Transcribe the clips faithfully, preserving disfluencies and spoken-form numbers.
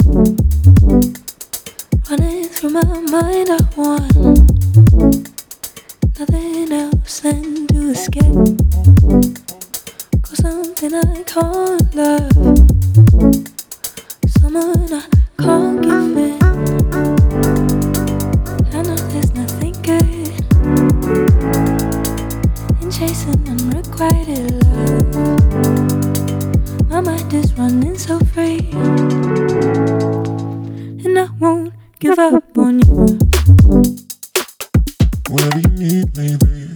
Running through my mind, I want nothing else than to escape. Go something I can't love, someone I can't give in. I know there's nothing good in chasing unrequited love. My mind is running so free, and I won't give up on you. Whatever you need, baby.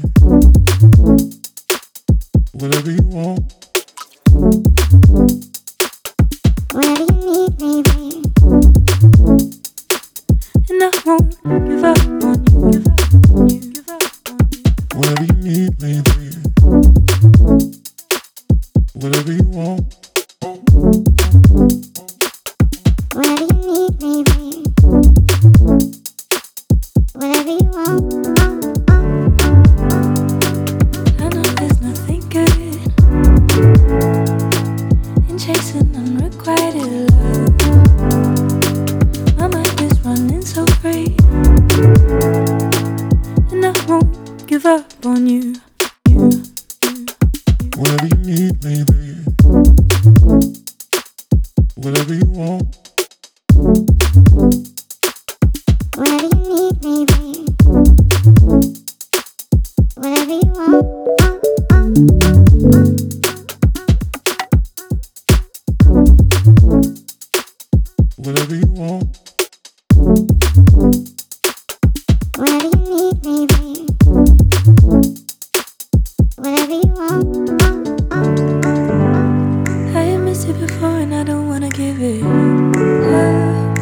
Whatever you want. Whatever you need, baby. And I won't give up on you. Give up on you. Give up on you. Whatever you need, baby. Whatever you want. Whatever you need, baby. Whatever you want. I know there's nothing good in chasing unrequited love. My mind is running so free, and I won't give up on you. You, you, you. Whatever you need, baby. Whatever you want. Whatever you need, baby. Whatever you want. Whatever you want. Whatever you need, baby. Whatever you want. I have missed it before and I don't wanna give it up.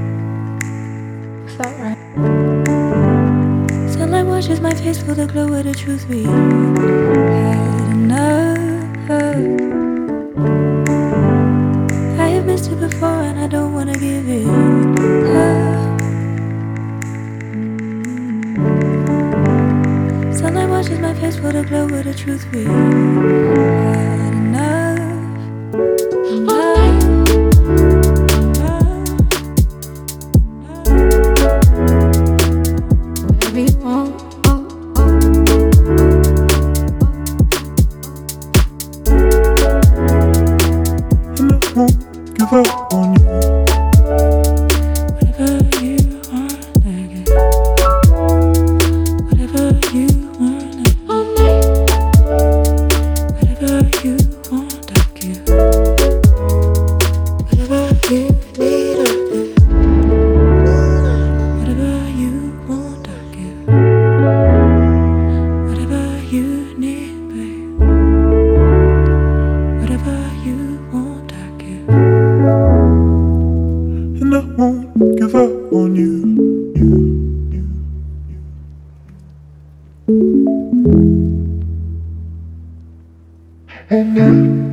Felt right. Sunlight washes my face for the glow of the truth we had enough of. I have missed it before and I don't wanna give it up. Sunlight washes my face for the glow of the truth we had enough. Enough. Whatever you want. And I won't give up on you. Whatever you want, I get. Whatever you want, I get. Whatever you want, I give. Whatever you need, I give. Whatever you want, I give. Whatever you need, babe. Whatever you want, I give. And I won't give up on you. You, you, you. And now.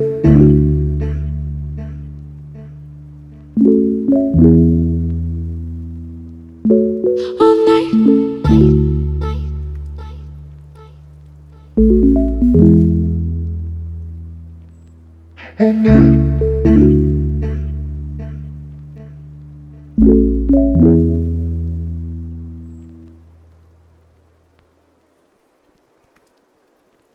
All night, night, night, And now.